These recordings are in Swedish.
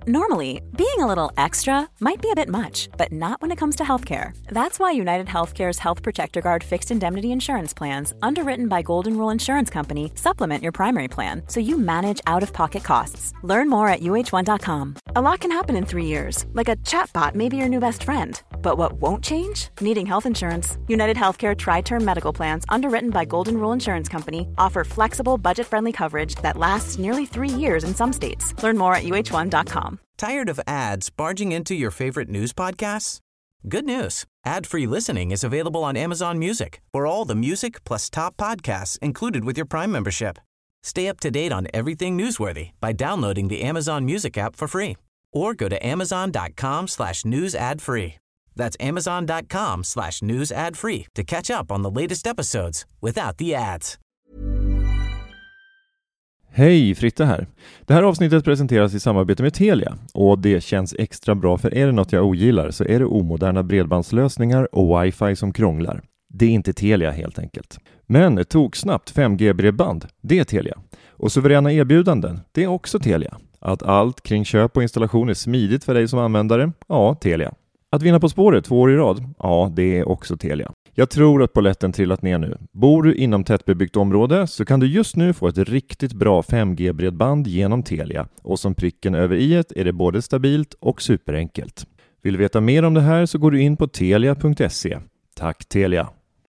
Normally, being a little extra might be a bit much, but not when it comes to healthcare. That's why United Healthcare's Health Protector Guard fixed indemnity insurance plans, underwritten by Golden Rule Insurance Company, supplement your primary plan so you manage out-of-pocket costs. Learn more at uh1.com. A lot can happen in 3 years, like a chatbot may be your new best friend. But what won't change? Needing health insurance. United Healthcare Tri-Term Medical Plans, underwritten by Golden Rule Insurance Company, offer flexible, budget-friendly coverage that lasts nearly 3 years in some states. Learn more at uh1.com. Tired of ads barging into your favorite news podcasts? Good news. Ad-free listening is available on Amazon Music for all the music plus top podcasts included with your Prime membership. Stay up to date on everything newsworthy by downloading the Amazon Music app for free or go to amazon.com/news ad free. That's amazon.com/news ad free to catch up on the latest episodes without the ads. Hej, Fritte här. Det här avsnittet presenteras i samarbete med Telia och det känns extra bra, för är det något jag ogillar så är det omoderna bredbandslösningar och wifi som krånglar. Det är inte Telia helt enkelt. Men toksnabbt 5G-bredband, det är Telia. Och suveräna erbjudanden, det är också Telia. Att allt kring köp och installation är smidigt för dig som användare, ja, Telia. Att vinna På spåret 2 år i rad, ja, det är också Telia. Jag tror att polletten trillat ner nu. Bor du inom tättbebyggt område så kan du just nu få ett riktigt bra 5G-bredband genom Telia. Och som pricken över i-et är det både stabilt och superenkelt. Vill du veta mer om det här så går du in på telia.se. Tack Telia!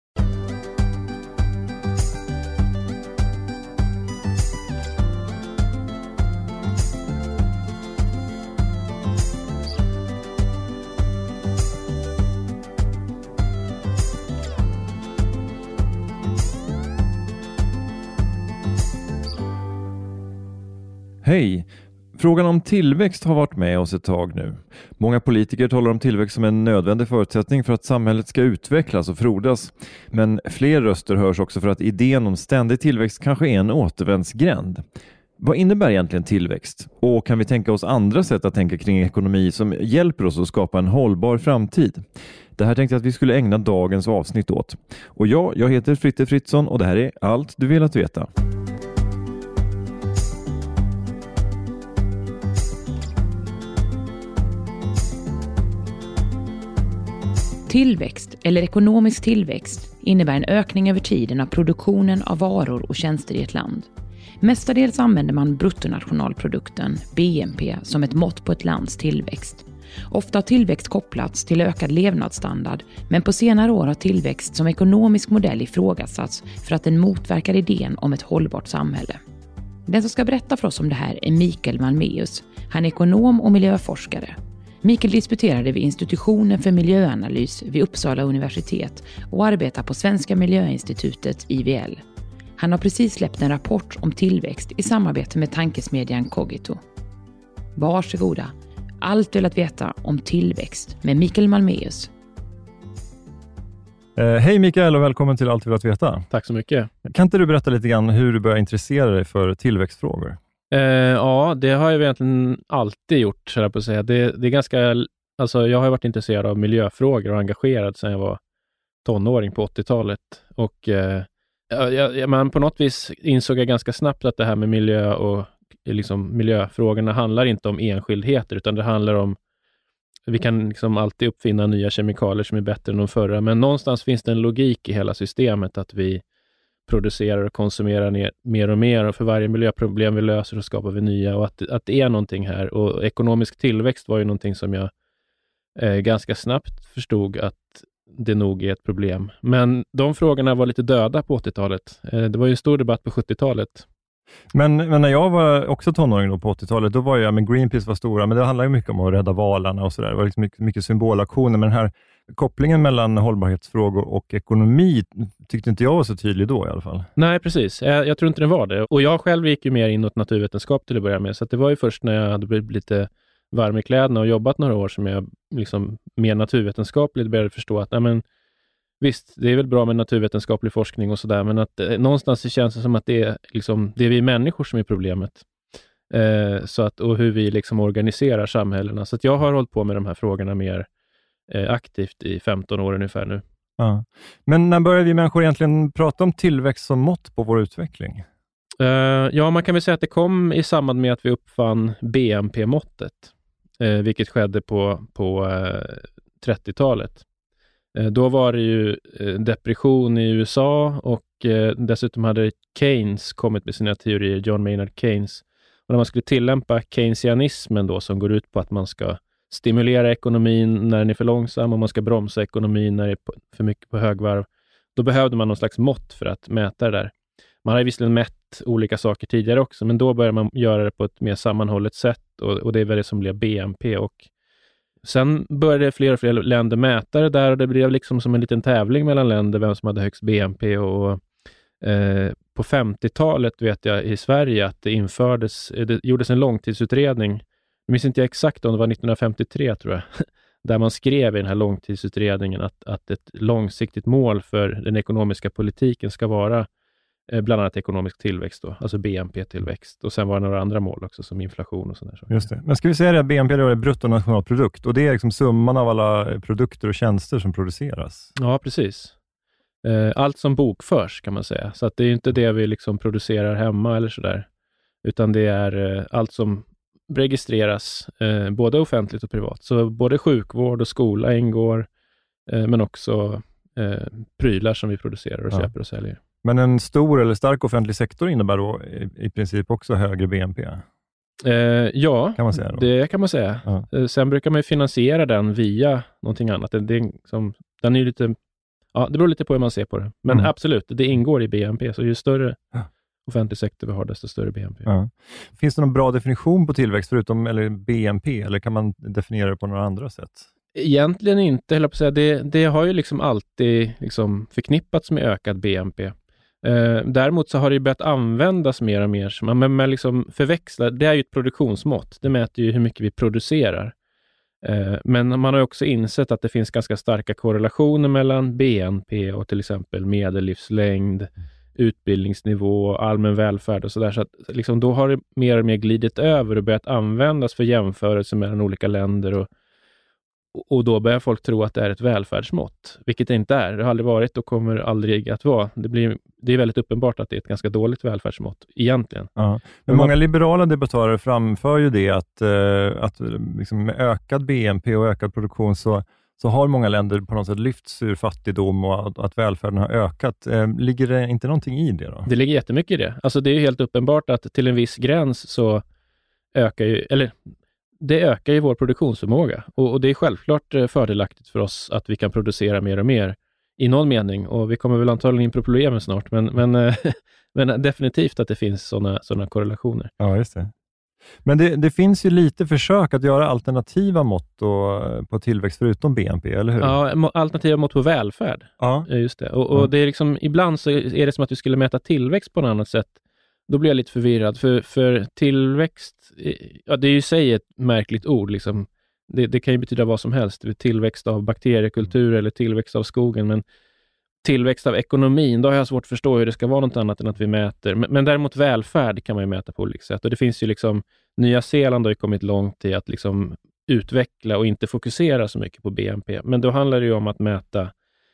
Hej! Frågan om tillväxt har varit med oss ett tag nu. Många politiker talar om tillväxt som en nödvändig förutsättning för att samhället ska utvecklas och frodas. Men fler röster hörs också för att idén om ständig tillväxt kanske är en återvändsgränd. Vad innebär egentligen tillväxt? Och kan vi tänka oss andra sätt att tänka kring ekonomi som hjälper oss att skapa en hållbar framtid? Det här tänkte jag att vi skulle ägna dagens avsnitt åt. Och jag heter Fritte Fritzson och det här är allt du vill att veta. Tillväxt eller ekonomisk tillväxt innebär en ökning över tiden av produktionen av varor och tjänster i ett land. Mestadels använder man bruttonationalprodukten, BNP, som ett mått på ett lands tillväxt. Ofta har tillväxt kopplats till ökad levnadsstandard, men på senare år har tillväxt som ekonomisk modell ifrågasatts för att den motverkar idén om ett hållbart samhälle. Den som ska berätta för oss om det här är Mikael Malmöus. Han är ekonom och miljöforskare. Mikael disputerade vid institutionen för miljöanalys vid Uppsala universitet och arbetar på Svenska miljöinstitutet IVL. Han har precis släppt en rapport om tillväxt i samarbete med tankesmedjan Cogito. Varsågoda, allt du vill att veta om tillväxt med Mikael Malmöus. Hej Mikael och välkommen till Allt du vill att veta. Tack så mycket. Kan inte du berätta lite grann hur du började intressera dig för tillväxtfrågor? Ja, det har jag egentligen alltid gjort, så jag på att säga. Det är ganska, alltså jag har varit intresserad av miljöfrågor och engagerad sedan jag var tonåring på 80-talet. Och men på något vis insåg jag ganska snabbt att det här med miljö och liksom miljöfrågorna handlar inte om enskildheter, utan det handlar om, vi kan liksom alltid uppfinna nya kemikalier som är bättre än de förra, men någonstans finns det en logik i hela systemet att vi producerar och konsumerar mer och mer, och för varje miljöproblem vi löser så skapar vi nya, och att det är någonting här. Och ekonomisk tillväxt var ju någonting som jag ganska snabbt förstod att det nog är ett problem. Men de frågorna var lite döda på 80-talet. Det var ju en stor debatt på 70-talet. Men när jag var också tonåring då på 80-talet, då var jag, men Greenpeace var stora, men det handlade ju mycket om att rädda valarna och sådär. Det var liksom mycket symbolaktioner, men den här kopplingen mellan hållbarhetsfrågor och ekonomi tyckte inte jag var så tydlig då i alla fall. Nej, precis. Jag tror inte det var det. Och jag själv gick ju mer inåt naturvetenskap till att börja med, så att det var ju först när jag hade blivit lite varm i kläderna och jobbat några år som jag liksom mer naturvetenskapligt började förstå att visst, det är väl bra med naturvetenskaplig forskning och sådär, men att någonstans känns det som att det är vi människor som är problemet. Så att, och hur vi liksom organiserar samhällena. Så att jag har hållit på med de här frågorna mer aktivt i 15 år ungefär nu. Ja. Men när började vi människor egentligen prata om tillväxt som mått på vår utveckling? Ja, man kan väl säga att det kom i samband med att vi uppfann BNP-måttet. vilket skedde på 30-talet. Då var det ju depression i USA och dessutom hade Keynes kommit med sina teorier, John Maynard Keynes. Och när man skulle tillämpa keynesianismen då, som går ut på att man ska stimulera ekonomin när den är för långsam och man ska bromsa ekonomin när det är för mycket på högvarv, då behövde man någon slags mått för att mäta det där. Man har visserligen mätt olika saker tidigare också, men då börjar man göra det på ett mer sammanhållet sätt och det är väl det som blev BNP. Och sen började fler och fler länder mäta det där och det blev liksom som en liten tävling mellan länder vem som hade högst BNP. Och på 50-talet vet jag i Sverige att det gjordes en långtidsutredning. Jag minns inte exakt om det var 1953 tror jag. Där man skrev i den här långtidsutredningen att ett långsiktigt mål för den ekonomiska politiken ska vara bland annat ekonomisk tillväxt då, alltså BNP-tillväxt. Och sen var det några andra mål också som inflation och sådär. Just det. Men ska vi säga att BNP då är bruttonationalprodukt och det är liksom summan av alla produkter och tjänster som produceras? Ja, precis. Allt som bokförs kan man säga. Så att det är inte det vi liksom producerar hemma eller sådär. Utan det är allt som registreras både offentligt och privat. Så både sjukvård och skola ingår men också prylar som vi producerar och köper och säljer. Men en stor eller stark offentlig sektor innebär då i princip också högre BNP? Ja, kan man säga då? Det kan man säga. Ja. Sen brukar man ju finansiera den via någonting annat. Den är ju lite, ja, det beror lite på hur man ser på det. Men absolut, det ingår i BNP. Så ju större offentlig sektor vi har, desto större BNP. Ja. Finns det någon bra definition på tillväxt förutom eller BNP? Eller kan man definiera det på några andra sätt? Egentligen inte, höll jag på att säga. Det har ju liksom alltid liksom förknippats med ökad BNP. Däremot så har det ju börjat användas mer och mer. Man liksom förväxlar, det är ju ett produktionsmått. Det mäter ju hur mycket vi producerar. Men man har ju också insett att det finns ganska starka korrelationer mellan BNP och till exempel medellivslängd, utbildningsnivå, allmän välfärd och sådär. Så att liksom då har det mer och mer glidit över och börjat användas för jämförelse mellan olika länder och då börjar folk tro att det är ett välfärdsmått, vilket det inte är. Det har aldrig varit och kommer aldrig att vara. Det är väldigt uppenbart att det är ett ganska dåligt välfärdsmått egentligen. Ja. Men många liberala debattörer framför ju det att liksom med ökad BNP och ökad produktion så har många länder på något sätt lyfts ur fattigdom och att välfärden har ökat. Ligger det inte någonting i det då? Det ligger jättemycket i det. Alltså det är ju helt uppenbart att till en viss gräns så ökar ju, eller det ökar ju vår produktionsförmåga och det är självklart fördelaktigt för oss att vi kan producera mer och mer i någon mening och vi kommer väl antagligen in på problemen snart men definitivt att det finns såna korrelationer. Ja, just det. Men det finns ju lite försök att göra alternativa mått på tillväxt förutom BNP, eller hur? Ja, alternativa mått på välfärd. Ja. Just det. Och det är liksom, ibland så är det som att vi skulle mäta tillväxt på något annat sätt. Då blir jag lite förvirrad. För tillväxt, ja, det är ju i sig ett märkligt ord. Liksom. Det kan ju betyda vad som helst. Tillväxt av bakteriekultur eller tillväxt av skogen. Men tillväxt av ekonomin, då har jag svårt att förstå hur det ska vara något annat än att vi mäter. Men däremot välfärd kan man ju mäta på olika sätt. Och det finns ju liksom, Nya Zeeland har ju kommit långt i att liksom utveckla och inte fokusera så mycket på BNP. Men då handlar det ju om att mäta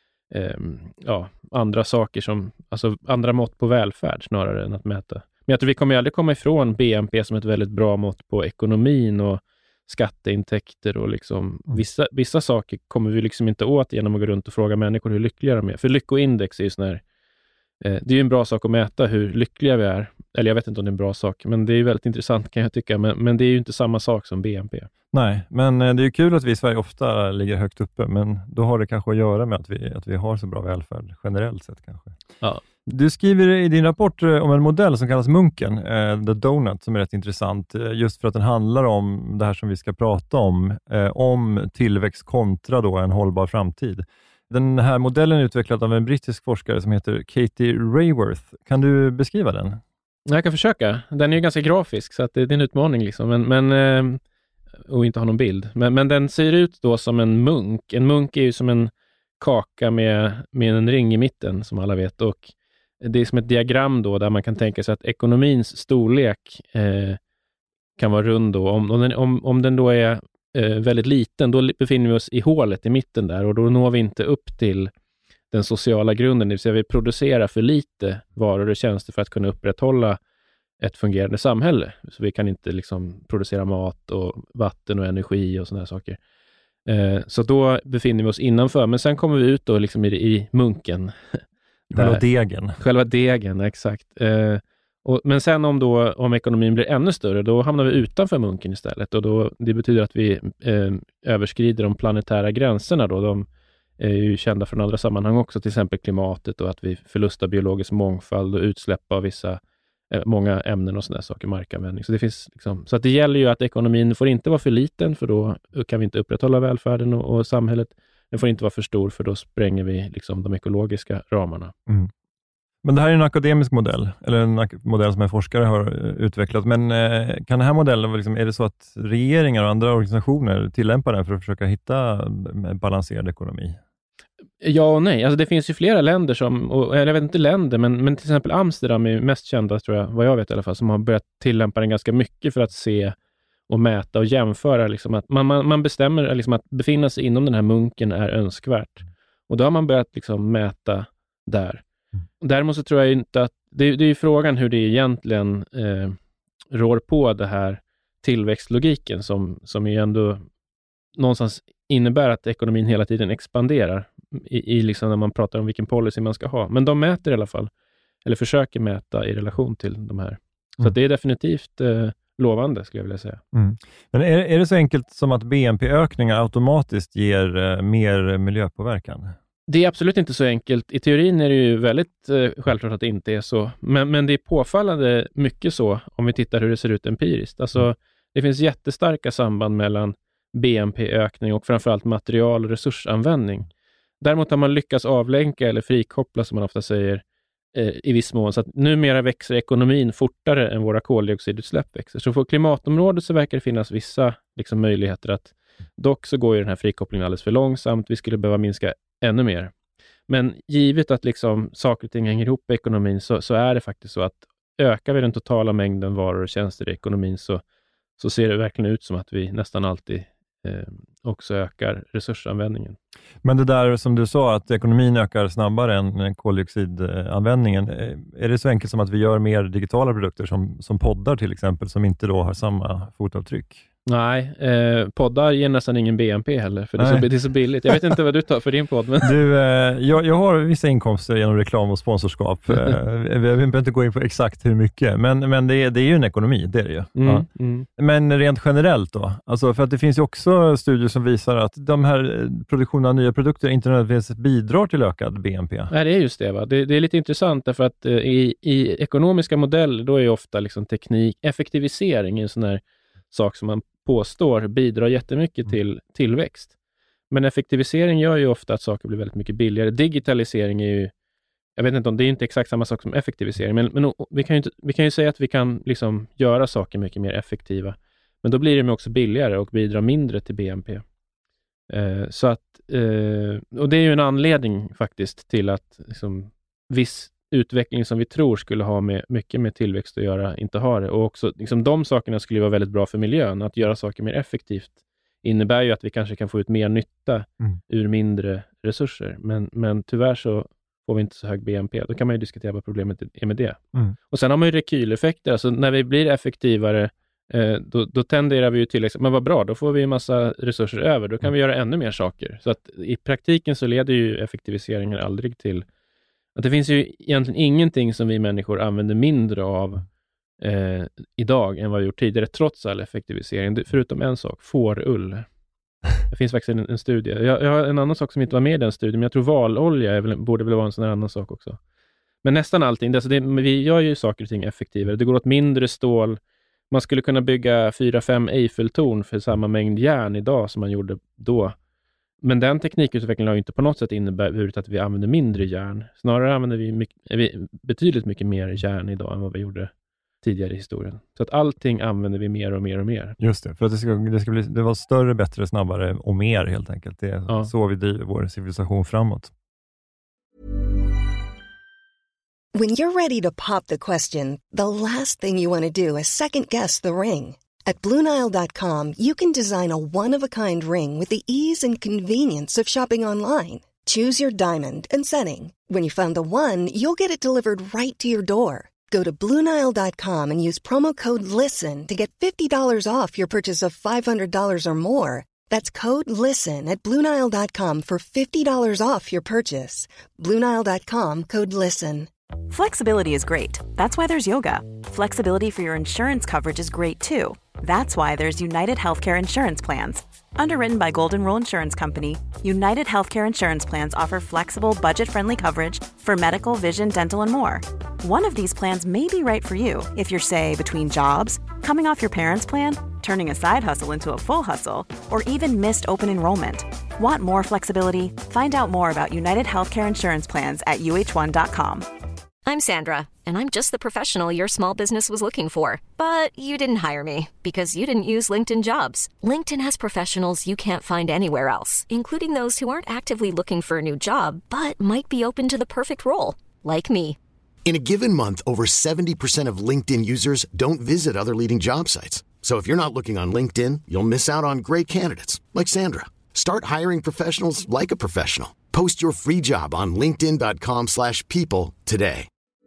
andra saker alltså andra mått på välfärd snarare än att mäta. Men jag tror vi kommer aldrig komma ifrån BNP som ett väldigt bra mått på ekonomin och skatteintäkter och liksom vissa saker kommer vi liksom inte åt genom att gå runt och fråga människor hur lyckliga de är. För lyckoindex är ju sån här, det är ju en bra sak att mäta hur lyckliga vi är. Eller jag vet inte om det är en bra sak, men det är ju väldigt intressant kan jag tycka. Men det är ju inte samma sak som BNP. Nej, men det är ju kul att vi i Sverige ofta ligger högt uppe, men då har det kanske att göra med att vi har så bra välfärd generellt sett kanske. Ja. Du skriver i din rapport om en modell som kallas Munken, The Donut, som är rätt intressant just för att den handlar om det här som vi ska prata om tillväxt kontra då en hållbar framtid. Den här modellen är utvecklad av en brittisk forskare som heter Katie Raworth. Kan du beskriva den? Jag kan försöka. Den är ju ganska grafisk så att det är en utmaning liksom. Men och inte ha någon bild. Men den ser ut då som en munk. En munk är ju som en kaka med en ring i mitten som alla vet. Och det är som ett diagram då där man kan tänka sig att ekonomins storlek kan vara rund då. Om den då är väldigt liten, då befinner vi oss i hålet i mitten där och då når vi inte upp till den sociala grunden, det vill säga vi producerar för lite varor och tjänster för att kunna upprätthålla ett fungerande samhälle. Så vi kan inte liksom producera mat och vatten och energi och sådana här saker. Så då befinner vi oss innanför. Men sen kommer vi ut då liksom i munken. Själva degen, exakt. Men sen om ekonomin blir ännu större, då hamnar vi utanför munken istället. Och det betyder att vi överskrider de planetära gränserna då. De är ju kända från andra sammanhang också, till exempel klimatet och att vi förlustar biologisk mångfald och utsläpp av många ämnen och sådana saker, markanvändning. Så det finns så att det gäller ju att ekonomin får inte vara för liten, för då kan vi inte upprätthålla välfärden och samhället. Den får inte vara för stor, för då spränger vi liksom de ekologiska ramarna. Mm. Men det här är en akademisk modell, eller en modell som en forskare har utvecklat. Men kan den här modellen, är det så att regeringar och andra organisationer tillämpar den för att försöka hitta en balanserad ekonomi? Ja och nej. Alltså det finns ju flera länder eller jag vet inte länder, men till exempel Amsterdam är mest kända, tror jag, vad jag vet i alla fall, som har börjat tillämpa den ganska mycket för att se och mäta och jämföra. Liksom att man bestämmer liksom att befinna sig inom den här munken är önskvärt. Och då har man börjat liksom mäta där. Däremot så tror jag inte att det är ju frågan hur det egentligen rår på det här tillväxtlogiken som ju ändå någonstans innebär att ekonomin hela tiden expanderar i liksom när man pratar om vilken policy man ska ha. Men de mäter i alla fall, eller försöker mäta i relation till de här. Så det är definitivt lovande, skulle jag vilja säga. Mm. Men är det så enkelt som att BNP-ökningar automatiskt ger mer miljöpåverkan? Det är absolut inte så enkelt. I teorin är det ju väldigt självklart att det inte är så. Men det är påfallande mycket så om vi tittar hur det ser ut empiriskt. Alltså, det finns jättestarka samband mellan BNP-ökning och framförallt material- och resursanvändning. Däremot har man lyckats avlänka eller frikoppla, som man ofta säger, i viss mån. Så att numera växer ekonomin fortare än våra koldioxidutsläpp växer. Så på klimatområdet så verkar det finnas vissa liksom, möjligheter att dock så går ju den här frikopplingen alldeles för långsamt. Vi skulle behöva minska ännu mer. Men givet att liksom saker och ting hänger ihop i ekonomin så är det faktiskt så att ökar vi den totala mängden varor och tjänster i ekonomin så ser det verkligen ut som att vi nästan alltid också ökar resursanvändningen. Men det där som du sa, att ekonomin ökar snabbare än koldioxidanvändningen, är det så enkelt som att vi gör mer digitala produkter som poddar till exempel, som inte då har samma fotavtryck? Nej, poddar ger nästan ingen BNP heller, för det är så billigt. Jag vet inte vad du tar för din podd. Men... Du, jag har vissa inkomster genom reklam och sponsorskap. Jag behöver inte gå in på exakt hur mycket, men det är ju en ekonomi, det är det ju. Ja. Men rent generellt då, alltså för att det finns ju också studier som visar att de här produktionen av nya produkter inte nödvändigtvis bidrar till ökad BNP. Nej, det är just det. Va? Det är lite intressant därför att i ekonomiska modeller då är ofta liksom effektivisering en sån här sak som man påstår bidrar jättemycket till tillväxt. Men effektivisering gör ju ofta att saker blir väldigt mycket billigare. Digitalisering är ju, jag vet inte om det är inte exakt samma sak som effektivisering, men vi kan ju säga att vi kan liksom göra saker mycket mer effektiva. Men då blir det också billigare och bidrar mindre till BNP. Så att, och det är ju en anledning faktiskt till att liksom, viss utveckling som vi tror skulle ha mycket med tillväxt att göra inte har det. Och också liksom, de sakerna skulle vara väldigt bra för miljön. Att göra saker mer effektivt innebär ju att vi kanske kan få ut mer nytta ur mindre resurser. Men tyvärr så får vi inte så hög BNP. Då kan man ju diskutera vad problemet är med det. Och sen har man ju rekyleffekter. Alltså när vi blir effektivare då tenderar vi ju till, men vad bra, då får vi en massa resurser över. Då kan vi göra ännu mer saker. Så att i praktiken så leder ju effektiviseringen aldrig till att det finns ju egentligen ingenting som vi människor använder mindre av idag än vad vi gjort tidigare, trots all effektivisering. Förutom en sak, fårull. Det finns faktiskt en studie. Jag har en annan sak som inte var med i den studien, men jag tror valolja borde väl vara en sån här annan sak också. Men nästan allting, vi gör ju saker och ting effektivare. Det går åt mindre stål. Man skulle kunna bygga 4-5 Eiffeltorn för samma mängd järn idag som man gjorde då. Men den teknikutvecklingen har ju inte på något sätt inneburit att vi använder mindre järn. Snarare använder vi betydligt mycket mer järn idag än vad vi gjorde tidigare i historien. Så att allting använder vi mer och mer och mer. Just det, för att det var större, bättre, snabbare och mer helt enkelt. Det är så vi driver vår civilisation framåt. When you're ready to pop the question, the last thing you want to do is second guess the ring. At BlueNile.com, you can design a one-of-a-kind ring with the ease and convenience of shopping online. Choose your diamond and setting. When you find the one, you'll get it delivered right to your door. Go to BlueNile.com and use promo code LISTEN to get $50 off your purchase of $500 or more. That's code LISTEN at BlueNile.com for $50 off your purchase. BlueNile.com, code LISTEN. Flexibility is great. That's why there's yoga. Flexibility for your insurance coverage is great too. That's why there's United Healthcare Insurance Plans. Underwritten by Golden Rule Insurance Company, United Healthcare Insurance Plans offer flexible, budget-friendly coverage for medical, vision, dental, and more. One of these plans may be right for you if you're, say, between jobs, coming off your parents' plan, turning a side hustle into a full hustle, or even missed open enrollment. Want more flexibility? Find out more about United Healthcare Insurance Plans at uh1.com. I'm Sandra, and I'm just the professional your small business was looking for. But you didn't hire me because you didn't use LinkedIn Jobs. LinkedIn has professionals you can't find anywhere else, including those who aren't actively looking for a new job, but might be open to the perfect role, like me. In a given month, over 70% of LinkedIn users don't visit other leading job sites. So if you're not looking on LinkedIn, you'll miss out on great candidates like Sandra. Start hiring professionals like a professional. Post your free job on linkedin.com/people today.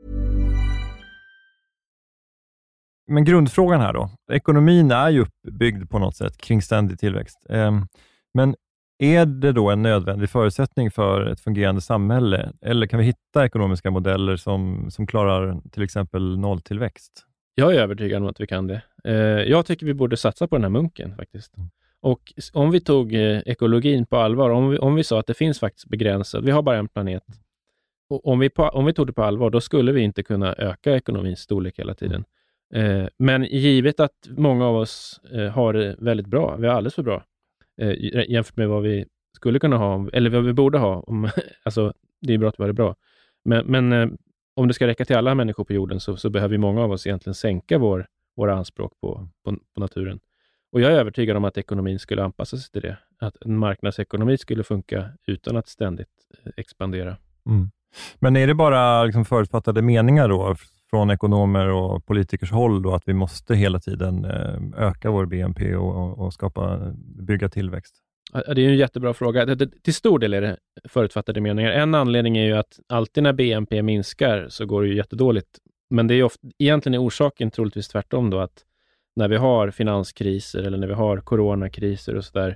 Men grundfrågan här då. Ekonomin är ju uppbyggd på något sätt kring ständig tillväxt. Men är det då en nödvändig förutsättning för ett fungerande samhälle? Eller kan vi hitta ekonomiska modeller som klarar till exempel nolltillväxt? Jag är övertygad om att vi kan det. Jag tycker vi borde satsa på den här munken faktiskt. Och om vi tog ekologin på allvar, om vi sa att det finns faktiskt begränsat, vi har bara en planet. Och om vi tog det på allvar, då skulle vi inte kunna öka ekonomins storlek hela tiden. Men givet att många av oss har det väldigt bra, vi har alldeles för bra jämfört med vad vi skulle kunna ha, eller vad vi borde ha. Alltså, det är bra att vi har det bra. Men om det ska räcka till alla människor på jorden så behöver många av oss egentligen sänka våra anspråk på naturen. Och jag är övertygad om att ekonomin skulle anpassa sig till det. Att en marknadsekonomi skulle funka utan att ständigt expandera. Mm. Men är det bara liksom förutfattade meningar då från ekonomer och politikers håll då, att vi måste hela tiden öka vår BNP och bygga tillväxt? Ja, det är ju en jättebra fråga. Till stor del är det förutfattade meningar. En anledning är ju att alltid när BNP minskar så går det ju jättedåligt. Men det är ju egentligen är orsaken troligtvis tvärtom då, att när vi har finanskriser eller när vi har coronakriser och sådär,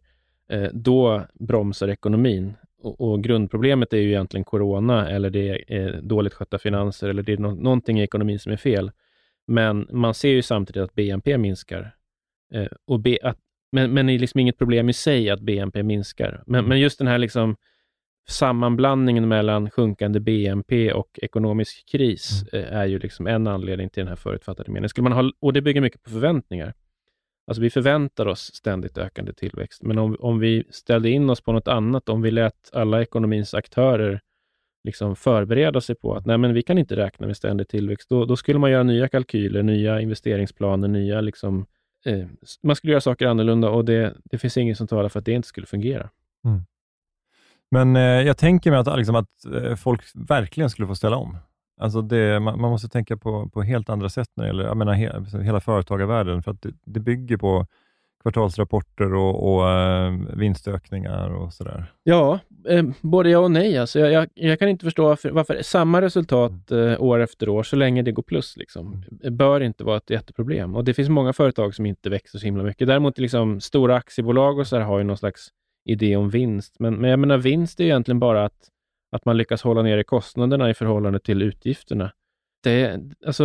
då bromsar ekonomin. Och grundproblemet är ju egentligen corona, eller det är dåligt skötta finanser, eller det är någonting i ekonomin som är fel. Men man ser ju samtidigt att BNP minskar. Men det är liksom inget problem i sig att BNP minskar. Men just den här liksom sammanblandningen mellan sjunkande BNP och ekonomisk kris är ju liksom en anledning till den här förutfattade meningen. Och det bygger mycket på förväntningar. Alltså vi förväntar oss ständigt ökande tillväxt. Men om vi ställde in oss på något annat, om vi lät alla ekonomins aktörer liksom förbereda sig på att nej, men vi kan inte räkna med ständig tillväxt, då skulle man göra nya kalkyler, nya investeringsplaner, nya liksom, man skulle göra saker annorlunda, och det finns ingen som talar för att det inte skulle fungera. Mm. Men jag tänker mig att folk verkligen skulle få ställa om. Alltså man måste tänka på helt andra sätt när det gäller, jag menar, hela företagarvärlden, för att det bygger på kvartalsrapporter och vinstökningar och sådär. Ja, både ja och nej. Alltså jag kan inte förstå varför samma resultat år efter år, så länge det går plus liksom, bör inte vara ett jätteproblem. Och det finns många företag som inte växer så himla mycket. Däremot liksom stora aktiebolag och så här har ju någon slags idé om vinst. Men jag menar, vinst är egentligen bara att man lyckas hålla ner kostnaderna i förhållande till utgifterna. Det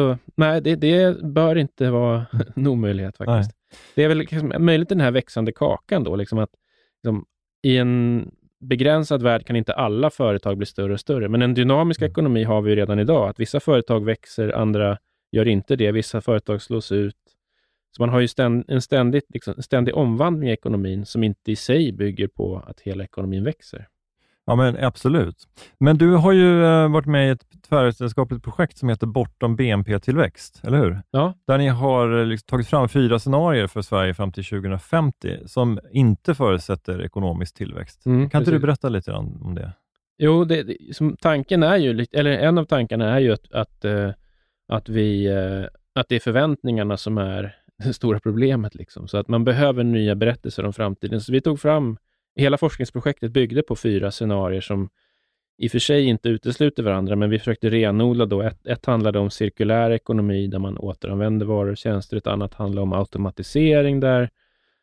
bör inte vara en omöjlighet faktiskt. Nej. Det är väl liksom möjligt den här växande kakan då, liksom att liksom, i en begränsad värld kan inte alla företag bli större och större. Men en dynamisk ekonomi har vi ju redan idag. Att vissa företag växer, andra gör inte det. Vissa företag slås ut. Så man har ju en ständig omvandling i ekonomin som inte i sig bygger på att hela ekonomin växer. Ja, men absolut. Men du har ju varit med i ett tvärvetenskapligt projekt som heter Bortom BNP-tillväxt, eller hur? Ja. Där ni har tagit fram 4 scenarier för Sverige fram till 2050 som inte förutsätter ekonomisk tillväxt. Kan inte du berätta lite om det? Jo, tanken är ju, eller en av tankarna är ju att det är förväntningarna som är det stora problemet liksom. Så att man behöver nya berättelser om framtiden. Så vi tog fram, hela forskningsprojektet byggde på 4 scenarier som i och för sig inte utesluter varandra, men vi försökte renodla då. Ett handlade om cirkulär ekonomi där man återanvänder varor och tjänster. Ett annat handlar om automatisering där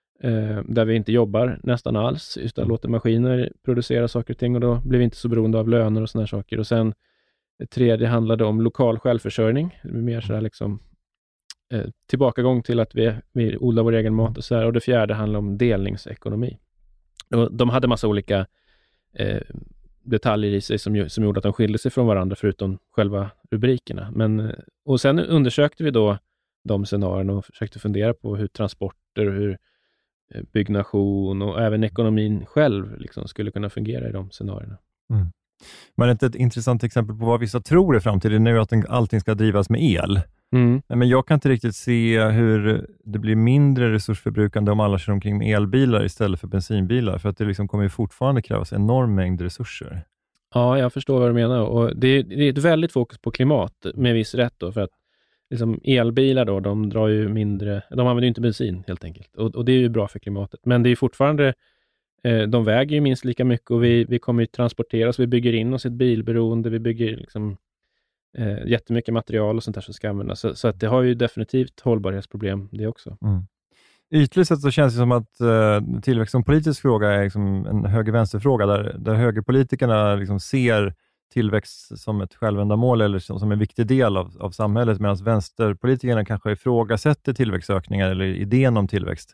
vi inte jobbar nästan alls utan låter maskiner producera saker och ting, och då blir vi inte så beroende av löner och såna här saker. Och sen det tredje handlade om lokal självförsörjning. Det är mer så här liksom tillbakagång till att vi odlar vår egen mat och så här. Och det fjärde handlar om delningsekonomi. De hade massa olika detaljer i sig som gjorde att de skilde sig från varandra förutom själva rubrikerna. Och sen undersökte vi då de scenarierna och försökte fundera på hur transporter och hur byggnation och även ekonomin själv liksom skulle kunna fungera i de scenarierna. Mm. Men ett intressant exempel på vad vissa tror i framtiden är ju att allting ska drivas med el. Mm. Men jag kan inte riktigt se hur det blir mindre resursförbrukande om alla kör omkring med elbilar istället för bensinbilar. För att det liksom kommer ju fortfarande krävas enorm mängd resurser. Ja, jag förstår vad du menar. Och det är ett väldigt fokus på klimat med viss rätt då. För att liksom elbilar då, de drar ju mindre, de använder ju inte bensin helt enkelt. Och det är ju bra för klimatet. Men det är fortfarande, de väger ju minst lika mycket och vi kommer ju transporteras. Vi bygger in oss ett bilberoende, vi bygger liksom jättemycket material och sånt där som ska användas. Så att det har ju definitivt hållbarhetsproblem det också. Mm. Ytligt sett så känns det som att tillväxt som politisk fråga är liksom en höger-vänster-fråga där högerpolitikerna liksom ser tillväxt som ett självändamål eller som en viktig del av samhället, medan vänsterpolitikerna kanske ifrågasätter tillväxtökningar eller idén om tillväxt.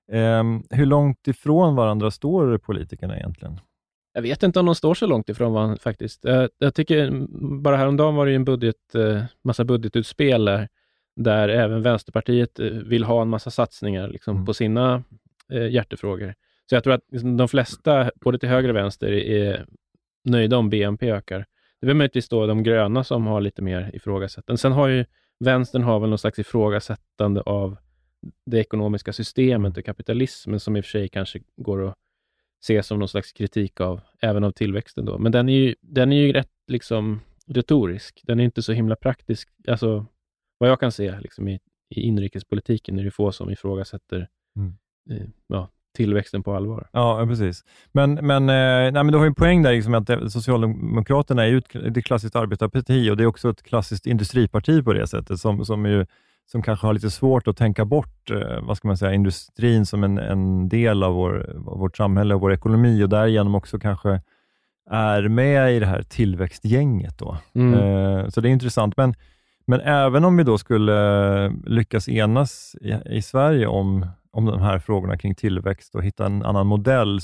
Hur långt ifrån varandra står politikerna egentligen? Jag vet inte om de står så långt ifrån varandra faktiskt. Jag tycker, bara häromdagen var det ju massa budgetutspel där även Vänsterpartiet vill ha en massa satsningar liksom, på sina hjärtefrågor. Så jag tror att liksom, de flesta, både till höger och vänster, är nöjda om BNP ökar. Det är möjligtvis då de gröna som har lite mer ifrågasättande. Sen har ju vänstern väl någon slags ifrågasättande av det ekonomiska systemet och kapitalismen som i och för sig kanske går att se som någon slags kritik av även av tillväxten då. Men den är ju rätt liksom retorisk. Den är inte så himla praktisk. Alltså vad jag kan se liksom i inrikespolitiken är det få som ifrågasätter tillväxten på allvar. Ja, precis. Men du har ju en poäng där liksom att Socialdemokraterna är ju ett klassiskt arbetarparti och det är också ett klassiskt industriparti på det sättet som kanske har lite svårt att tänka bort industrin som en del av vårt samhälle och vår ekonomi och därigenom också kanske är med i det här tillväxtgänget då. Så det är intressant. Men även om vi då skulle lyckas enas i Sverige om de här frågorna kring tillväxt och hitta en annan modell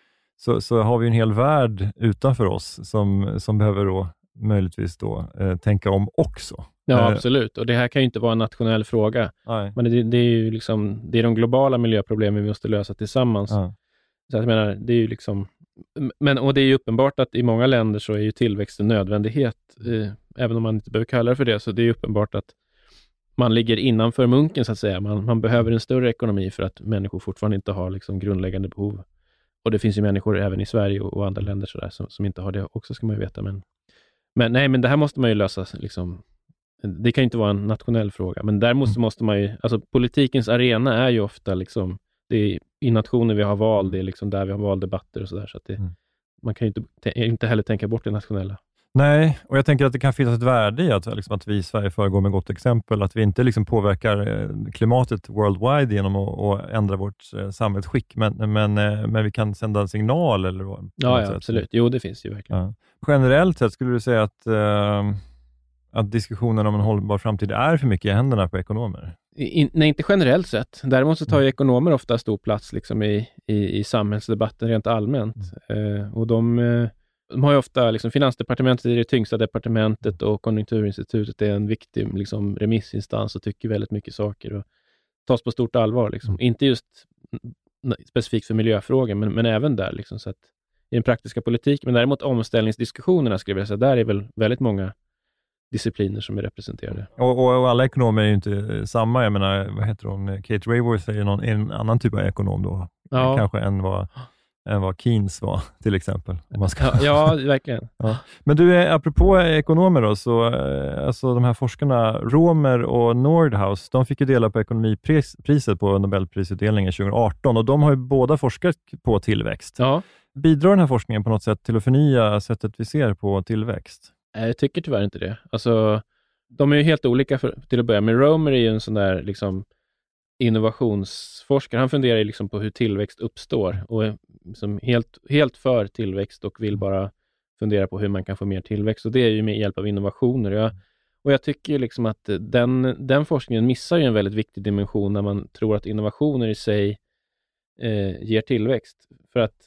så har vi en hel värld utanför oss som behöver då möjligtvis då tänka om också. Ja, absolut. Och det här kan ju inte vara en nationell fråga. Nej. Men det är ju liksom, det är de globala miljöproblemen vi måste lösa tillsammans. Ja. Så jag menar, det är ju liksom, och det är ju uppenbart att i många länder så är ju tillväxt en nödvändighet. Även om man inte behöver kalla det för det, så det är ju uppenbart att man ligger innanför munken så att säga. Man behöver en större ekonomi för att människor fortfarande inte har liksom grundläggande behov. Och det finns ju människor även i Sverige och andra länder så där, som inte har det också, ska man ju veta. Men det här måste man ju lösa liksom. Det kan ju inte vara en nationell fråga, men däremot måste man ju, alltså politikens arena är ju ofta liksom, det är i nationer vi har val, det är liksom där vi har valdebatter och sådär, så att man kan ju inte heller tänka bort det nationella. Nej, och jag tänker att det kan finnas ett värde i att vi i Sverige föregår med gott exempel, att vi inte liksom påverkar klimatet worldwide genom att ändra vårt samhällsskick, men vi kan sända en signal eller vad. Ja, absolut. Jo, det finns ju verkligen. Ja. Generellt sett skulle du säga att diskussionen om en hållbar framtid är för mycket i händerna på ekonomer? Nej, inte generellt sett. Däremot så tar ju ekonomer ofta stor plats liksom i samhällsdebatten rent allmänt. Och de har ju ofta, liksom, Finansdepartementet är det tyngsta departementet och Konjunkturinstitutet är en viktig liksom, remissinstans och tycker väldigt mycket saker och tas på stort allvar. Liksom. Inte just specifikt för miljöfrågor, men även där. Liksom, så att, i den praktiska politik, men däremot omställningsdiskussionerna skulle jag vilja säga, där är väl väldigt många discipliner som är representerade. Och alla ekonomer är ju inte samma. Jag menar, vad heter hon? Kate Raworth är en annan typ av ekonom då. Ja. Kanske än vad än vad Keynes var, till exempel. Om man ska... Ja, verkligen. Ja. Men du, apropå ekonomer då, så alltså de här forskarna Romer och Nordhaus, de fick ju dela på ekonomipriset på Nobelprisutdelningen 2018 och de har ju båda forskat på tillväxt. Ja. Bidrar den här forskningen på något sätt till att förnya sättet vi ser på tillväxt? Jag tycker tyvärr inte det. Alltså, de är ju helt olika till att börja med. Romer är ju en sån där liksom innovationsforskare. Han funderar ju liksom på hur tillväxt uppstår och är liksom helt för tillväxt och vill bara fundera på hur man kan få mer tillväxt. Och det är ju med hjälp av innovationer. Och jag tycker liksom att den forskningen missar ju en väldigt viktig dimension när man tror att innovationer i sig ger tillväxt. För att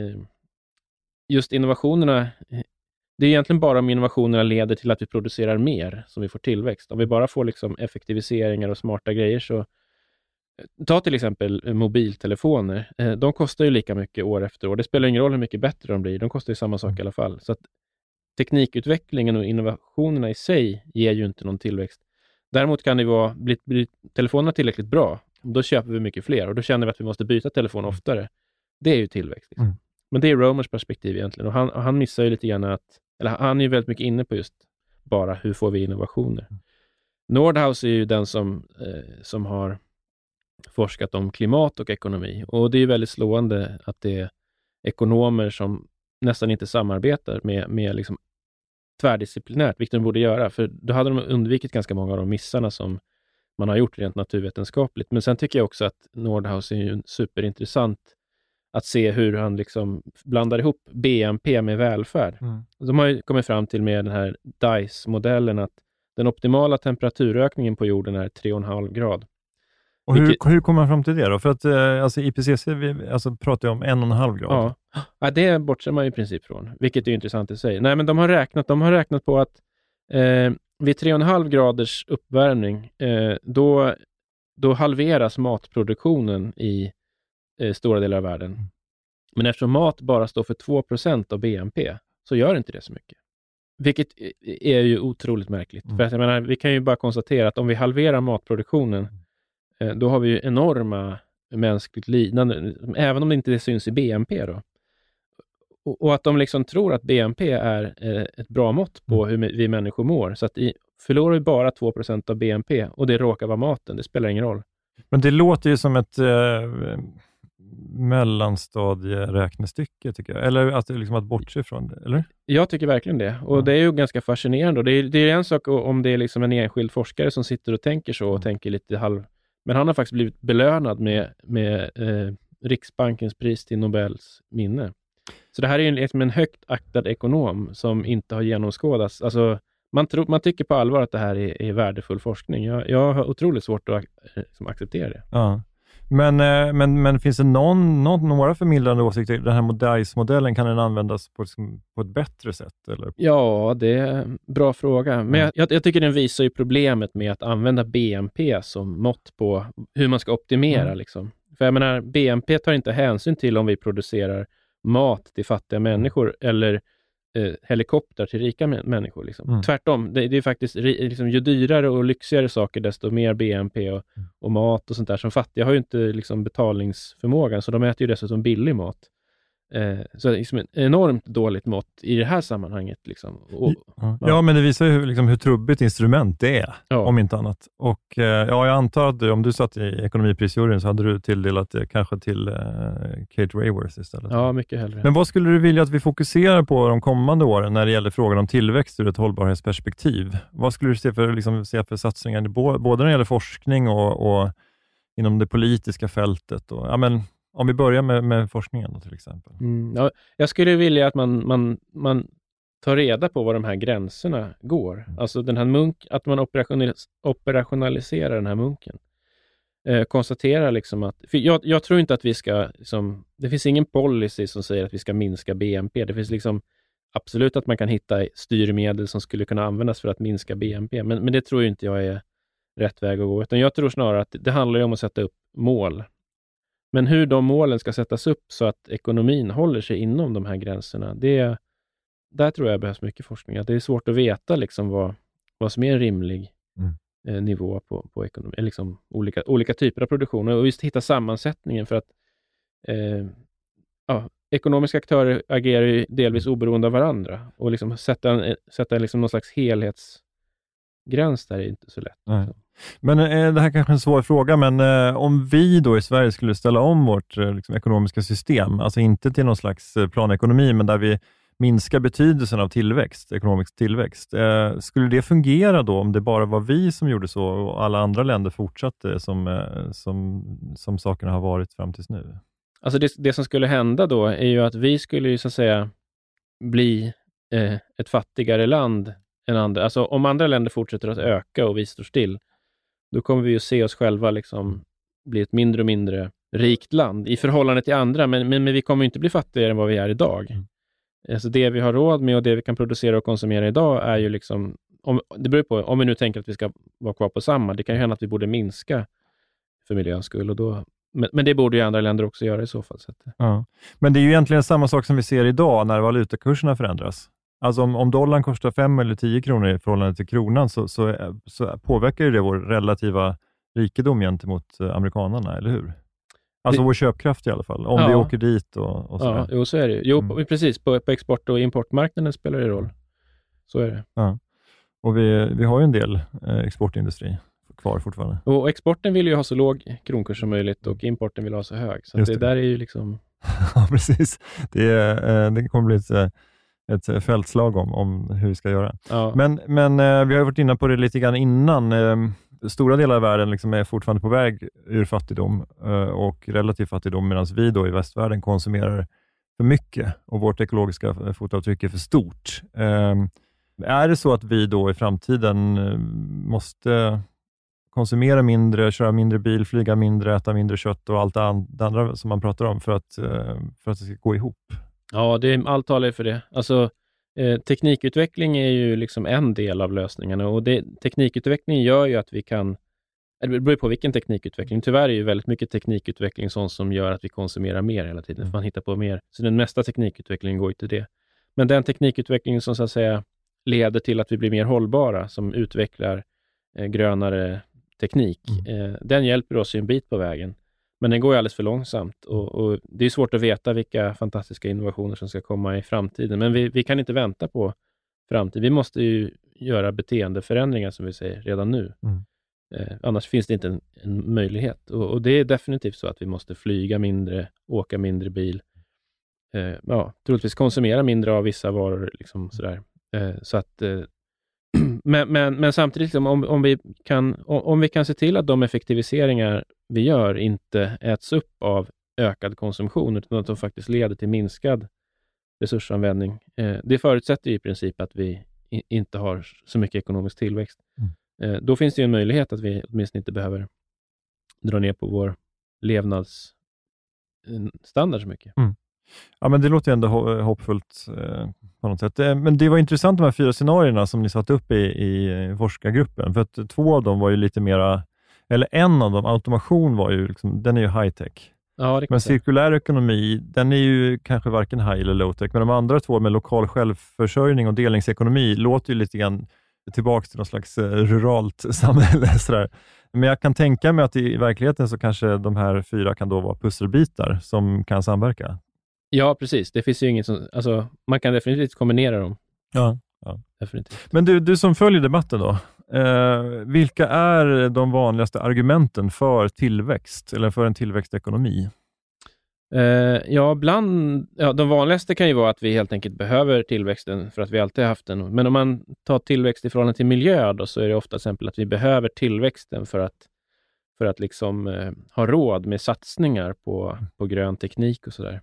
just innovationerna, det är egentligen bara om innovationerna leder till att vi producerar mer som vi får tillväxt. Om vi bara får liksom effektiviseringar och smarta grejer så ta till exempel mobiltelefoner. De kostar ju lika mycket år efter år. Det spelar ingen roll hur mycket bättre de blir. De kostar ju samma sak i alla fall. Så att teknikutvecklingen och innovationerna i sig ger ju inte någon tillväxt. Däremot kan det vara, blir telefonerna tillräckligt bra, då köper vi mycket fler och då känner vi att vi måste byta telefon oftare. Det är ju tillväxt. Liksom. Men det är Romers perspektiv egentligen. Och han missar ju lite grann han är ju väldigt mycket inne på just bara hur får vi innovationer. Nordhaus är ju den som har forskat om klimat och ekonomi. Och det är väldigt slående att det är ekonomer som nästan inte samarbetar med liksom tvärdisciplinärt, vilket de borde göra. För då hade de undvikit ganska många av de missarna som man har gjort rent naturvetenskapligt. Men sen tycker jag också att Nordhaus är ju superintressant att se hur han liksom blandar ihop BNP med välfärd. De har ju kommit fram till med den här DICE-modellen att den optimala temperaturökningen på jorden är 3,5 grad. Och hur kommer man fram till det då? För att alltså IPCC pratar ju om 1,5 grad. Ja, det bortser man ju i princip från. Vilket är ju intressant i sig. Nej, men de har räknat på att vid 3,5 graders uppvärmning då halveras matproduktionen i stora delar av världen. Men eftersom mat bara står för 2% av BNP så gör inte det så mycket. Vilket är ju otroligt märkligt. För att jag menar, vi kan ju bara konstatera att om vi halverar matproduktionen då har vi ju enorma mänskligt lidande, även om det inte syns i BNP då. Och att de liksom tror att BNP är ett bra mått på hur vi människor mår. Så att förlorar vi bara 2% av BNP och det råkar vara maten, det spelar ingen roll. Men det låter ju som ett mellanstadieräknestycke tycker jag. Eller att det liksom att bortse från det, eller? Jag tycker verkgen det. Och det är ju ganska fascinerande. Det är en sak om det är liksom en enskild forskare som sitter och tänker så och tänker lite Men han har faktiskt blivit belönad med Riksbankens pris till Nobels minne. Så det här är ju liksom en högt aktad ekonom som inte har genomskådats. Alltså, man tycker på allvar att det här är värdefull forskning. Jag har otroligt svårt att acceptera det. Ja. Men finns det några förmildrande åsikter? Den här DICE-modellen, kan den användas på ett bättre sätt? Eller? Ja, det är en bra fråga. Men jag tycker den visar ju problemet med att använda BNP som mått på hur man ska optimera. Liksom. För jag menar, BNP tar inte hänsyn till om vi producerar mat till fattiga människor eller helikopter till rika människor. Liksom. Tvärtom, det är faktiskt liksom, ju dyrare och lyxigare saker desto mer BNP och mat och sånt där. Som fattiga har ju inte liksom, betalningsförmågan, så de äter ju dessutom billig mat. Så liksom, enormt dåligt mått i det här sammanhanget. Liksom. Ja, men det visar ju hur trubbigt instrument det är, om inte annat. Och jag antar att om du satt i ekonomiprisjuryn så hade du tilldelat det kanske till Kate Raworth istället. Ja, mycket hellre. Men vad skulle du vilja att vi fokuserar på de kommande åren när det gäller frågan om tillväxt ur ett hållbarhetsperspektiv? Vad skulle du se för satsningar både när det gäller forskning och inom det politiska fältet? Och, om vi börjar med forskningen då, till exempel. Jag skulle vilja att man tar reda på var de här gränserna går. Alltså den här att man operationaliserar den här munken. Konstaterar liksom att... För jag tror inte att vi ska... det finns ingen policy som säger att vi ska minska BNP. Det finns liksom absolut att man kan hitta styrmedel som skulle kunna användas för att minska BNP. Men det tror inte jag är rätt väg att gå. Utan jag tror snarare att det handlar om att sätta upp mål. Men hur de målen ska sättas upp så att ekonomin håller sig inom de här gränserna, där tror jag behövs mycket forskning. Att det är svårt att veta liksom vad som är en rimlig nivå på ekonomi, liksom olika typer av produktion och just hitta sammansättningen för att ekonomiska aktörer agerar ju delvis oberoende av varandra. Och liksom sätta liksom någon slags helhetsgräns där är inte så lätt. Nej. Men det här kanske är en svår fråga, men om vi då i Sverige skulle ställa om vårt liksom, ekonomiska system, alltså inte till någon slags planekonomi, men där vi minskar betydelsen av tillväxt, ekonomisk tillväxt. Skulle det fungera då om det bara var vi som gjorde så och alla andra länder fortsatte som sakerna har varit fram tills nu? Alltså det som skulle hända då är ju att vi skulle ju så att säga bli ett fattigare land än andra. Alltså om andra länder fortsätter att öka och vi står still, då kommer vi ju se oss själva liksom bli ett mindre och mindre rikt land i förhållande till andra, men vi kommer inte bli fattigare än vad vi är idag. Alltså det vi har råd med och det vi kan producera och konsumera idag är ju liksom, det beror på, om vi nu tänker att vi ska vara kvar på samma, det kan ju hända att vi borde minska för miljöns skull och då, men det borde ju andra länder också göra i så fall. Så att, ja. Men det är ju egentligen samma sak som vi ser idag när valutakurserna förändras. Alltså om dollarn kostar 5 eller 10 kronor i förhållande till kronan så påverkar ju det vår relativa rikedom gentemot amerikanerna, eller hur? Alltså vår köpkraft i alla fall, om vi åker dit och så. Ja, jo, så är det ju. Jo, precis. På export- och importmarknaden spelar det roll. Så är det. Ja. Och vi har ju en del exportindustri kvar fortfarande. Och exporten vill ju ha så låg kronkurs som möjligt och importen vill ha så hög. Så det där är ju liksom... Ja, precis. Det kommer bli ett fältslag om hur vi ska göra. Ja. Men vi har varit inne på det lite grann innan. Stora delar av världen liksom är fortfarande på väg ur fattigdom och relativ fattigdom, medan vi då i västvärlden konsumerar för mycket och vårt ekologiska fotavtryck är för stort. Är det så att vi då i framtiden måste konsumera mindre, köra mindre bil, flyga mindre, äta mindre kött och allt det andra som man pratar om för att det ska gå ihop? Ja, allt talar för det. Alltså teknikutveckling är ju liksom en del av lösningarna och teknikutveckling gör ju att vi kan, det beror på vilken teknikutveckling, tyvärr är ju väldigt mycket teknikutveckling sånt som gör att vi konsumerar mer hela tiden, för man hittar på mer, så den mesta teknikutvecklingen går ju till det. Men den teknikutveckling som så att säga leder till att vi blir mer hållbara, som utvecklar grönare teknik, den hjälper oss en bit på vägen. Men den går ju alldeles för långsamt och det är svårt att veta vilka fantastiska innovationer som ska komma i framtiden. Men vi kan inte vänta på framtiden. Vi måste ju göra beteendeförändringar som vi säger redan nu. Annars finns det inte en möjlighet. Och det är definitivt så att vi måste flyga mindre, åka mindre bil. Troligtvis konsumera mindre av vissa varor. Liksom sådär. Så att... Men samtidigt om vi kan se till att de effektiviseringar vi gör inte äts upp av ökad konsumtion utan att de faktiskt leder till minskad resursanvändning. Det förutsätter i princip att vi inte har så mycket ekonomisk tillväxt. Då finns det ju en möjlighet att vi åtminstone inte behöver dra ner på vår levnadsstandard så mycket. Ja, men det låter ju ändå hoppfullt på något sätt. Men det var intressant de här 4 scenarierna som ni satt upp i forskargruppen. För att 2 av dem var ju lite mera, eller en av dem, automation var ju liksom, den är ju high-tech. Ja, men cirkulär ekonomi, den är ju kanske varken high eller low-tech. Men de andra 2 med lokal självförsörjning och delningsekonomi låter ju lite grann tillbaka till någon slags ruralt samhälle. Sådär. Men jag kan tänka mig att i verkligheten så kanske de här 4 kan då vara pusselbitar som kan samverka. Ja, precis. Det finns ju inget som... Alltså, man kan definitivt kombinera dem. Ja. Definitivt. Men du som följer debatten då. Vilka är de vanligaste argumenten för tillväxt eller för en tillväxtekonomi? De vanligaste kan ju vara att vi helt enkelt behöver tillväxten för att vi alltid har haft den. Men om man tar tillväxt i förhållande till miljö då, så är det ofta till exempel att vi behöver tillväxten för att liksom ha råd med satsningar på grön teknik och sådär.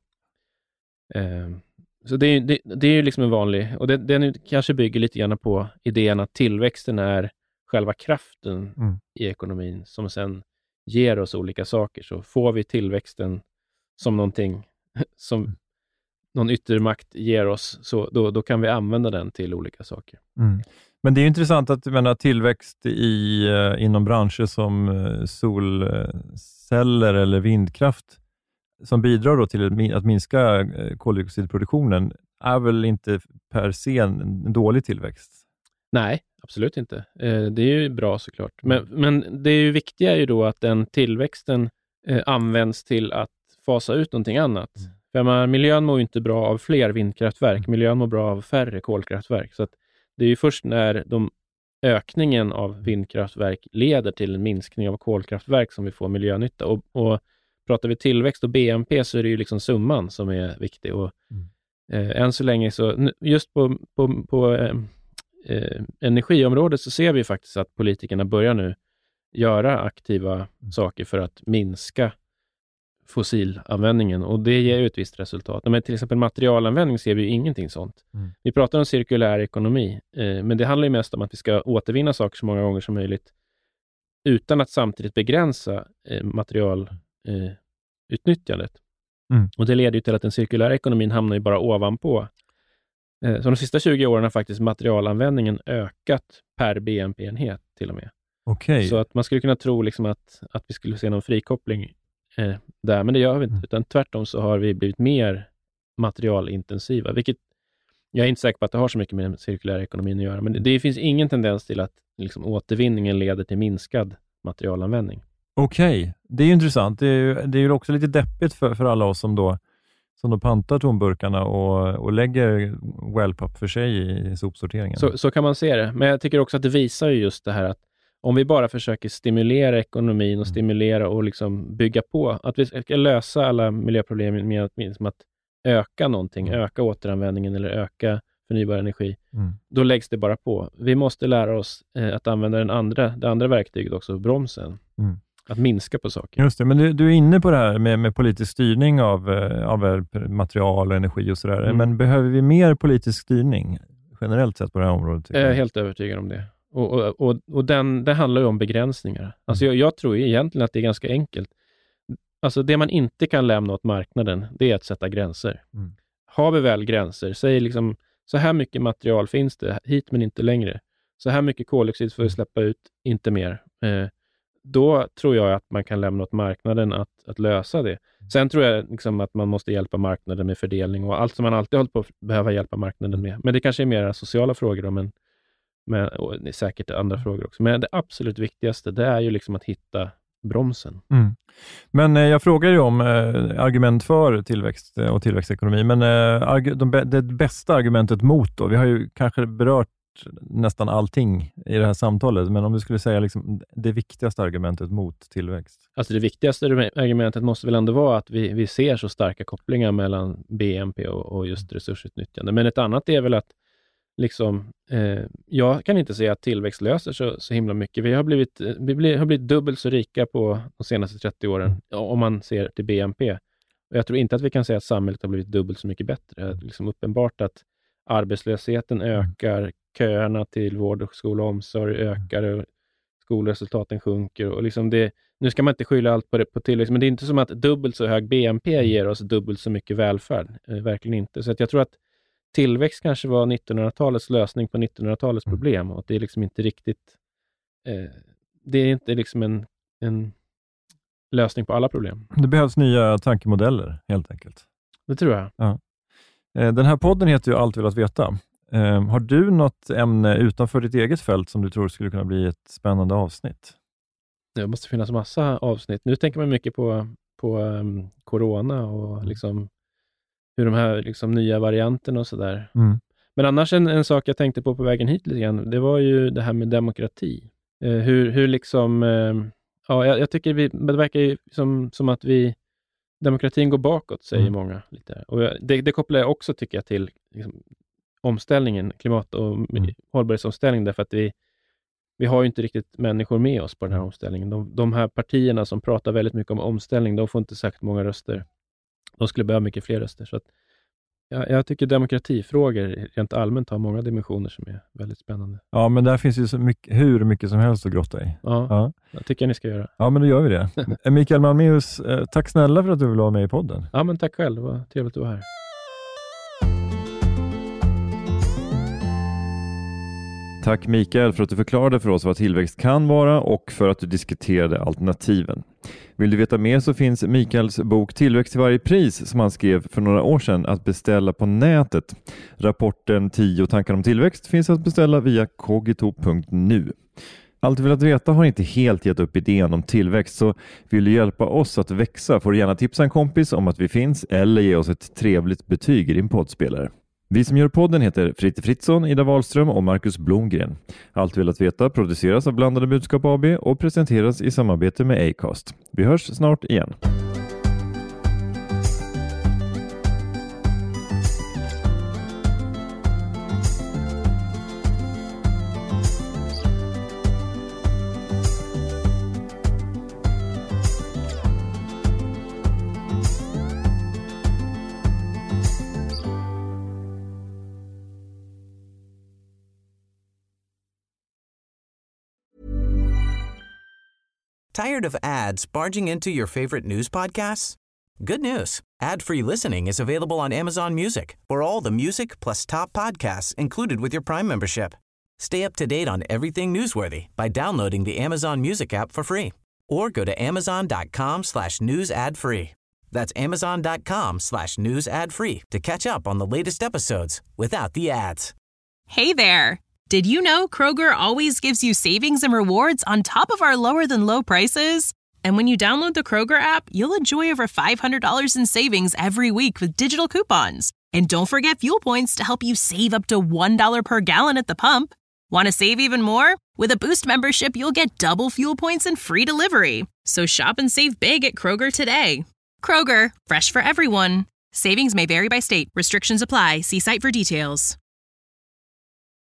Så det är ju liksom en vanlig, och den kanske bygger lite grann på idén att tillväxten är själva kraften i ekonomin som sen ger oss olika saker. Så får vi tillväxten som någonting som någon yttermakt ger oss, så då kan vi använda den till olika saker. Men det är intressant att tillväxt inom branscher som solceller eller vindkraft som bidrar då till att minska koldioxidproduktionen är väl inte per se en dålig tillväxt? Nej, absolut inte. Det är ju bra såklart. Men det är ju viktiga är ju då att den tillväxten används till att fasa ut någonting annat. För miljön mår ju inte bra av fler vindkraftverk. Miljön mår bra av färre kolkraftverk. Så att det är ju först när ökningen av vindkraftverk leder till en minskning av kolkraftverk som vi får miljönytta. Och pratar vi tillväxt och BNP så är det ju liksom summan som är viktig. Och än så länge så, just på energiområdet så ser vi faktiskt att politikerna börjar nu göra aktiva saker för att minska fossilanvändningen, och det ger ju ett visst resultat. Men till exempel materialanvändning ser vi ju ingenting sånt. Vi pratar om cirkulär ekonomi, men det handlar ju mest om att vi ska återvinna saker så många gånger som möjligt utan att samtidigt begränsa materialutnyttjandet. Och det leder ju till att den cirkulära ekonomin hamnar ju bara ovanpå. Så de sista 20 åren har faktiskt materialanvändningen ökat per BNP-enhet till och med. Okay. Så att man skulle kunna tro liksom att vi skulle se någon frikoppling där, men det gör vi inte. Utan tvärtom så har vi blivit mer materialintensiva, vilket jag är inte säker på att det har så mycket med den cirkulära ekonomin att göra. Men det finns ingen tendens till att liksom, återvinningen leder till minskad materialanvändning. Okej, det är ju intressant. Det är ju också lite deppigt för alla oss som då pantar tomburkarna och lägger wellpapp för sig i sopsorteringen. Så kan man se det. Men jag tycker också att det visar ju just det här att om vi bara försöker stimulera ekonomin och stimulera och liksom bygga på, att vi ska lösa alla miljöproblem med att öka någonting, öka återanvändningen eller öka förnybar energi, då läggs det bara på. Vi måste lära oss att använda det andra verktyget också, bromsen. Att minska på saker. Just det, men du är inne på det här med politisk styrning av material och energi och sådär. Men behöver vi mer politisk styrning generellt sett på det här området? Jag är helt övertygad om det. Och det handlar ju om begränsningar. Alltså jag tror ju egentligen att det är ganska enkelt. Alltså det man inte kan lämna åt marknaden, det är att sätta gränser. Har vi väl gränser, säg liksom så här mycket material finns det, hit men inte längre. Så här mycket koldioxid får vi släppa ut, inte mer. Då tror jag att man kan lämna åt marknaden att lösa det. Sen tror jag liksom att man måste hjälpa marknaden med fördelning och allt som man alltid hållit på att behöva hjälpa marknaden med. Men det kanske är mer sociala frågor då, men och det är säkert andra frågor också. Men det absolut viktigaste, det är ju liksom att hitta bromsen. Men jag frågar ju om argument för tillväxt och tillväxtekonomi, men det bästa argumentet mot då, vi har ju kanske berört nästan allting i det här samtalet, men om du skulle säga liksom det viktigaste argumentet mot tillväxt? Alltså det viktigaste argumentet måste väl ändå vara att vi ser så starka kopplingar mellan BNP och just resursutnyttjande. Men ett annat är väl att liksom, jag kan inte säga att tillväxt löser så himla mycket. Vi har blivit dubbelt så rika på de senaste 30 åren om man ser till BNP. Och jag tror inte att vi kan säga att samhället har blivit dubbelt så mycket bättre. Det är liksom uppenbart att arbetslösheten ökar, köerna till vård och skola och omsorg ökar och skolresultaten sjunker. Och liksom nu ska man inte skylla allt på tillväxt, men det är inte som att dubbelt så hög BNP ger oss dubbelt så mycket välfärd. Verkligen inte. Så att jag tror att tillväxt kanske var 1900-talets lösning på 1900-talets problem, och det är liksom inte riktigt det är inte liksom en lösning på alla problem. Det behövs nya tankemodeller helt enkelt. Det tror jag. Ja. Den här podden heter ju Allt vill att veta. Har du något ämne utanför ditt eget fält som du tror skulle kunna bli ett spännande avsnitt? Det måste finnas massa avsnitt. Nu tänker man mycket på corona och liksom hur de här liksom nya varianterna och sådär. Men annars en sak jag tänkte på vägen hit lite grann, det var ju det här med demokrati. Hur liksom, jag tycker det verkar ju som att demokratin går bakåt, säger många lite. Och det kopplar jag också, tycker jag, till liksom, omställningen, klimat- och hållbarhetsomställningen, därför att vi har ju inte riktigt människor med oss på den här omställningen. De här partierna som pratar väldigt mycket om omställning, de får inte särskilt många röster. De skulle behöva mycket fler röster. Så att, jag tycker demokratifrågor rent allmänt har många dimensioner som är väldigt spännande. Ja, men där finns ju så mycket, hur mycket som helst att grotta i. Ja, jag tycker ni ska göra. Ja, men då gör vi det. Mikael Malmöus, tack snälla för att du vill vara med i podden. Ja, men tack själv. Det var trevligt att vara här. Tack Mikael för att du förklarade för oss vad tillväxt kan vara och för att du diskuterade alternativen. Vill du veta mer så finns Mikaels bok Tillväxt till varje pris som han skrev för några år sedan att beställa på nätet. Rapporten 10 tankar om tillväxt finns att beställa via kogito.nu. Allt vill att veta har inte helt gett upp idén om tillväxt, så vill du hjälpa oss att växa får du gärna tipsa en kompis om att vi finns eller ge oss ett trevligt betyg i din poddspelare. Vi som gör podden heter Fritte Fritzson, Ida Wahlström och Marcus Blomgren. Allt vill att veta produceras av Blandade Budskap AB och presenteras i samarbete med Acast. Vi hörs snart igen. Tired of ads barging into your favorite news podcasts? Good news. Ad-free listening is available on Amazon Music for all the music plus top podcasts included with your Prime membership. Stay up to date on everything newsworthy by downloading the Amazon Music app for free or go to amazon.com/news ad free. That's amazon.com/news ad free to catch up on the latest episodes without the ads. Hey there. Did you know Kroger always gives you savings and rewards on top of our lower-than-low prices? And when you download the Kroger app, you'll enjoy over $500 in savings every week with digital coupons. And don't forget fuel points to help you save up to $1 per gallon at the pump. Want to save even more? With a Boost membership, you'll get double fuel points and free delivery. So shop and save big at Kroger today. Kroger, fresh for everyone. Savings may vary by state. Restrictions apply. See site for details.